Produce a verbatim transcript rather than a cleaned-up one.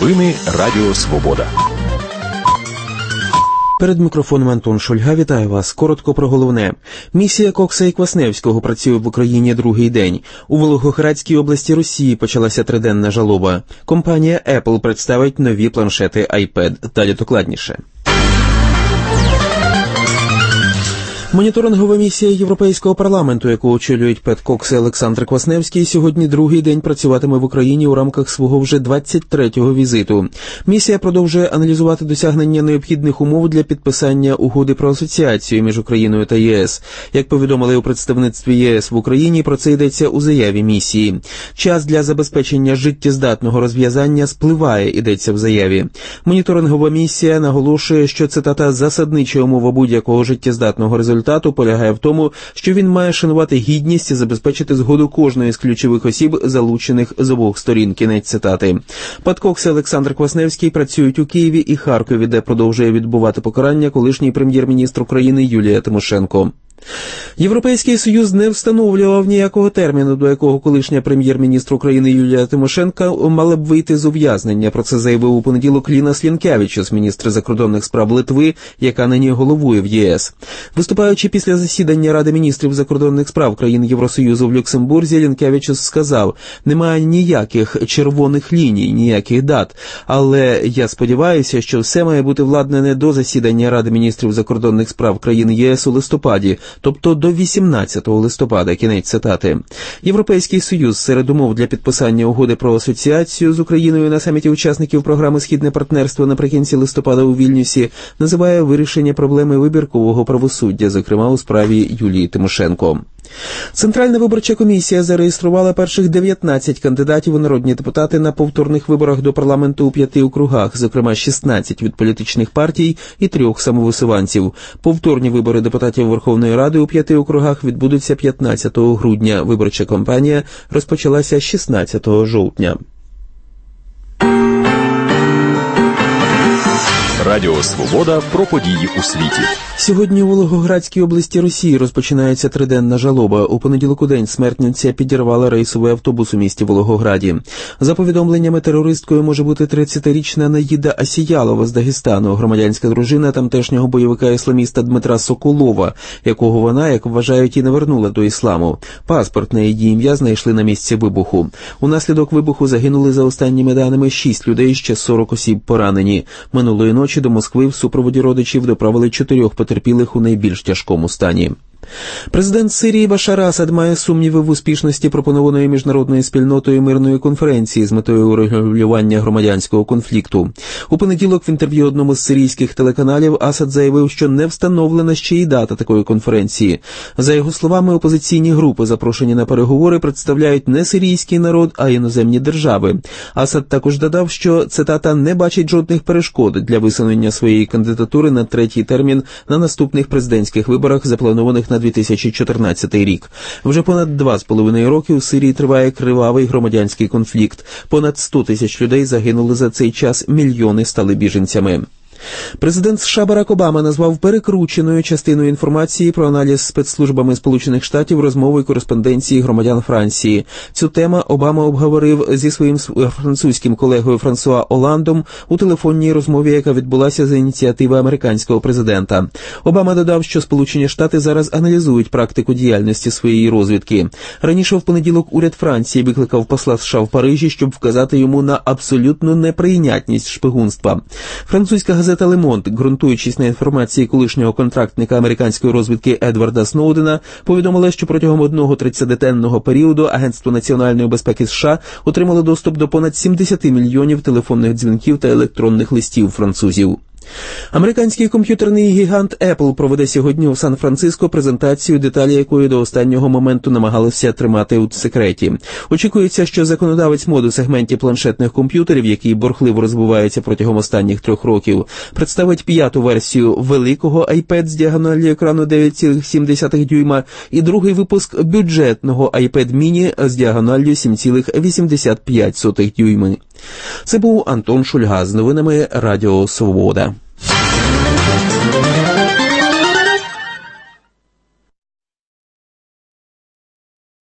Новини Радіо Свобода. Перед мікрофоном Антон Шульга. Вітаю вас. Коротко про головне. Місія Кокса і Квасневського працює в Україні другий день. У Волгоградській області Росії почалася триденна жалоба. Компанія Apple представить нові планшети iPad. Далі докладніше. Моніторингова місія Європейського парламенту, яку очолюють Пет Кокс і Олександр Квасневський, сьогодні другий день працюватиме в Україні у рамках свого вже двадцять третього візиту. Місія продовжує аналізувати досягнення необхідних умов для підписання угоди про асоціацію між Україною та ЄС. Як повідомили у представництві ЄС в Україні, про це йдеться у заяві місії. Час для забезпечення життєздатного розв'язання спливає, йдеться в заяві. Моніторингова місія наголошує, що, цитата, «засаднича умова будь-якого життєздатного результату полягає в тому, що він має шанувати гідність і забезпечити згоду кожної з ключових осіб, залучених з обох сторін». Кінець цитати. Пет Кокс і Олександр Квасневський працюють у Києві і Харкові, де продовжує відбувати покарання колишній прем'єр-міністр України Юлія Тимошенко. Європейський Союз не встановлював ніякого терміну, до якого колишня прем'єр-міністр України Юлія Тимошенко мала б вийти з ув'язнення. Про це заявив у понеділок Лінас Лінкевічус, міністр закордонних справ Литви, яка нині головує в ЄС. Виступаючи після засідання Ради міністрів закордонних справ країн Євросоюзу в Люксембурзі, Лінкевічус сказав: «Немає ніяких червоних ліній, ніяких дат, але я сподіваюся, що все має бути владнане до засідання Ради міністрів закордонних справ країн ЄС у листопаді, тобто до вісімнадцятого листопада», кінець цитати. Європейський Союз серед умов для підписання угоди про асоціацію з Україною на саміті учасників програми «Східне партнерство» наприкінці листопада у Вільнюсі називає вирішення проблеми вибіркового правосуддя, зокрема у справі Юлії Тимошенко. Центральна виборча комісія зареєструвала перших дев'ятнадцять кандидатів у народні депутати на повторних виборах до парламенту у п'яти округах, зокрема шістнадцять від політичних партій і трьох самовисуванців. Повторні вибори депутатів Верховної Ради у п'яти округах відбудуться п'ятнадцятого грудня. Виборча кампанія розпочалася шістнадцятого жовтня. Радіо Свобода про події у світі. Сьогодні у Волгоградській області Росії розпочинається триденна жалоба. У понеділок у день смертниця підірвала рейсовий автобус у місті Волгограді. За повідомленнями, терористкою може бути тридцятирічна Наїда Асіялова з Дагестану, громадянська дружина тамтешнього бойовика-ісламіста Дмитра Соколова, якого вона, як вважають, і не вернула до ісламу. Паспорт на її ім'я знайшли на місці вибуху. Унаслідок вибуху загинули, за останніми даними, шість людей, ще сорок осіб поранені. Минулої ночі до Москви в супроводі родичів доправили чотирьох потерпілих у найбільш тяжкому стані. Президент Сирії Башар Асад має сумніви в успішності пропонованої міжнародною спільнотою мирної конференції з метою урегулювання громадянського конфлікту. У понеділок в інтерв'ю одному з сирійських телеканалів Асад заявив, що не встановлена ще й дата такої конференції. За його словами, опозиційні групи, запрошені на переговори, представляють не сирійський народ, а іноземні держави. Асад також додав, що, цитата, «не бачить жодних перешкод для висунення своєї кандидатури на третій термін на наступних президентських виборах, запланованих на дві тисячі чотирнадцятий рік. Вже понад два з половиною роки у Сирії триває кривавий громадянський конфлікт. Понад сто тисяч людей загинули за цей час, мільйони стали біженцями. Президент США Барак Обама назвав перекрученою частиною інформації про аналіз спецслужбами Сполучених Штатів розмови і кореспонденції громадян Франції. Цю тему Обама обговорив зі своїм французьким колегою Франсуа Оландом у телефонній розмові, яка відбулася за ініціативи американського президента. Обама додав, що Сполучені Штати зараз аналізують практику діяльності своєї розвідки. Раніше в понеділок уряд Франції викликав посла США в Парижі, щоб вказати йому на абсолютну неприйнятність шпигунства. Французька газета «Ле Монт», ґрунтуючись на інформації колишнього контрактника американської розвідки Едварда Сноудена, повідомила, що протягом одного тридцятиденного періоду Агентство національної безпеки США отримало доступ до понад сімдесят мільйонів телефонних дзвінків та електронних листів французів. Американський комп'ютерний гігант Apple проведе сьогодні у Сан-Франциско презентацію, деталі якої до останнього моменту намагалися тримати у секреті. Очікується, що законодавець мод у сегменті планшетних комп'ютерів, який борхливо розвивається протягом останніх трьох років, представить п'яту версію великого iPad з діагоналлю екрану дев'ять цілих сім десятих дюйма і другий випуск бюджетного iPad mini з діагоналлю сім цілих вісімдесят п'ять сотих дюйми. Це був Антон Шульга з новинами Радіо Свобода.